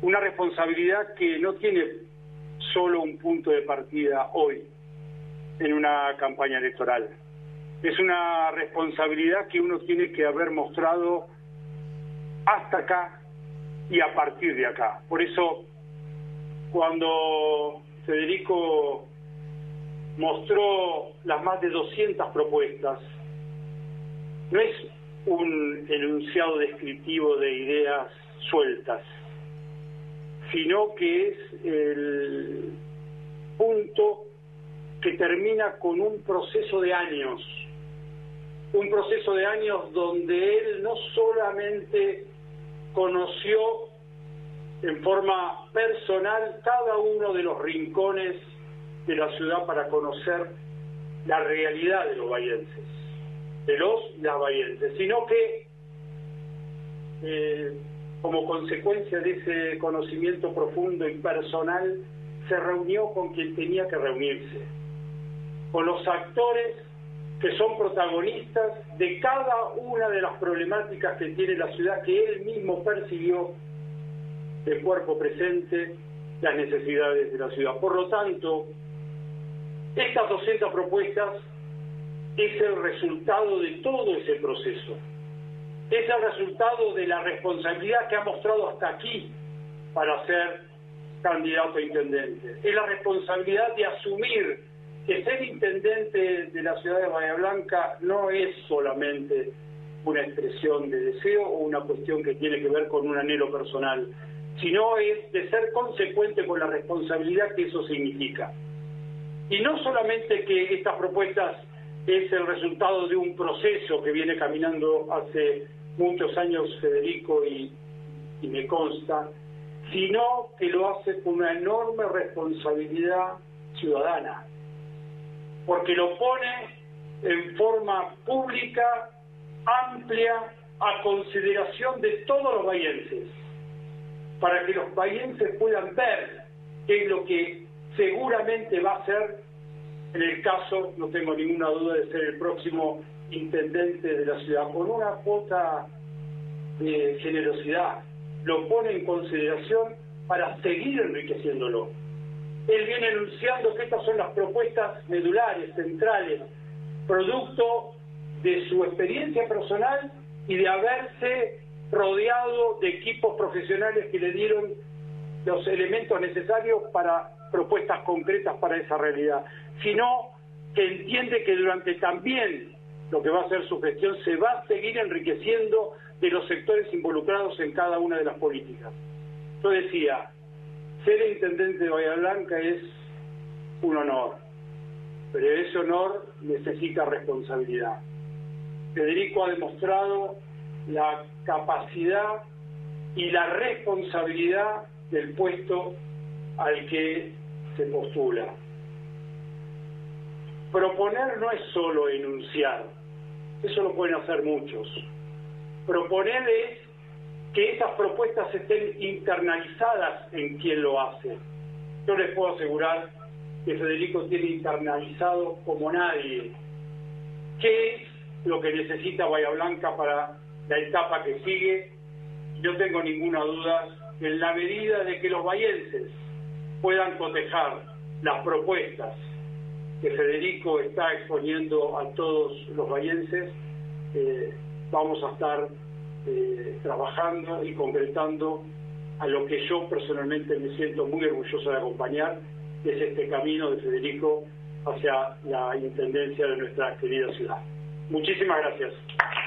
una responsabilidad que no tiene solo un punto de partida hoy en una campaña electoral. Es una responsabilidad que uno tiene que haber mostrado hasta acá y a partir de acá. Por eso, cuando Federico mostró las más de 200 propuestas, no es un enunciado descriptivo de ideas sueltas, sino que es el punto que termina con un proceso de años donde él no solamente conoció en forma personal cada uno de los rincones de la ciudad para conocer la realidad de los bahienses, de los y las bahienses, sino que como consecuencia de ese conocimiento profundo y personal se reunió con quien tenía que reunirse, con los actores que son protagonistas de cada una de las problemáticas que tiene la ciudad, que él mismo percibió de cuerpo presente las necesidades de la ciudad. Por lo tanto, estas 200 propuestas es el resultado de todo ese proceso, es el resultado de la responsabilidad que ha mostrado hasta aquí para ser candidato a intendente, es la responsabilidad de asumir que ser intendente de la ciudad de Bahía Blanca no es solamente una expresión de deseo o una cuestión que tiene que ver con un anhelo personal, sino es de ser consecuente con la responsabilidad que eso significa. Y no solamente que estas propuestas es el resultado de un proceso que viene caminando hace muchos años Federico y me consta, sino que lo hace con una enorme responsabilidad ciudadana, porque lo pone en forma pública, amplia, a consideración de todos los bahienses, para que los bahienses puedan ver qué es lo que seguramente va a ser, en el caso, no tengo ninguna duda de ser el próximo intendente de la ciudad, con una cuota de generosidad. Lo pone en consideración para seguir enriqueciéndolo. Él viene enunciando que estas son las propuestas medulares, centrales, producto de su experiencia personal y de haberse rodeado de equipos profesionales que le dieron los elementos necesarios para propuestas concretas para esa realidad, sino que entiende que durante también lo que va a ser su gestión se va a seguir enriqueciendo de los sectores involucrados en cada una de las políticas. Yo decía, ser intendente de Bahía Blanca es un honor, pero ese honor necesita responsabilidad. Federico ha demostrado la capacidad y la responsabilidad del puesto al que se postula. Proponer no es solo enunciar, eso lo pueden hacer muchos. Proponer es que esas propuestas estén internalizadas en quien lo hace. Yo les puedo asegurar que Federico tiene internalizado como nadie qué es lo que necesita Bahía Blanca para la etapa que sigue. Yo tengo ninguna duda que en la medida de que los bahienses puedan cotejar las propuestas que Federico está exponiendo a todos los bahienses, vamos a estar trabajando y concretando a lo que yo personalmente me siento muy orgulloso de acompañar, que es este camino de Federico hacia la intendencia de nuestra querida ciudad. Muchísimas gracias.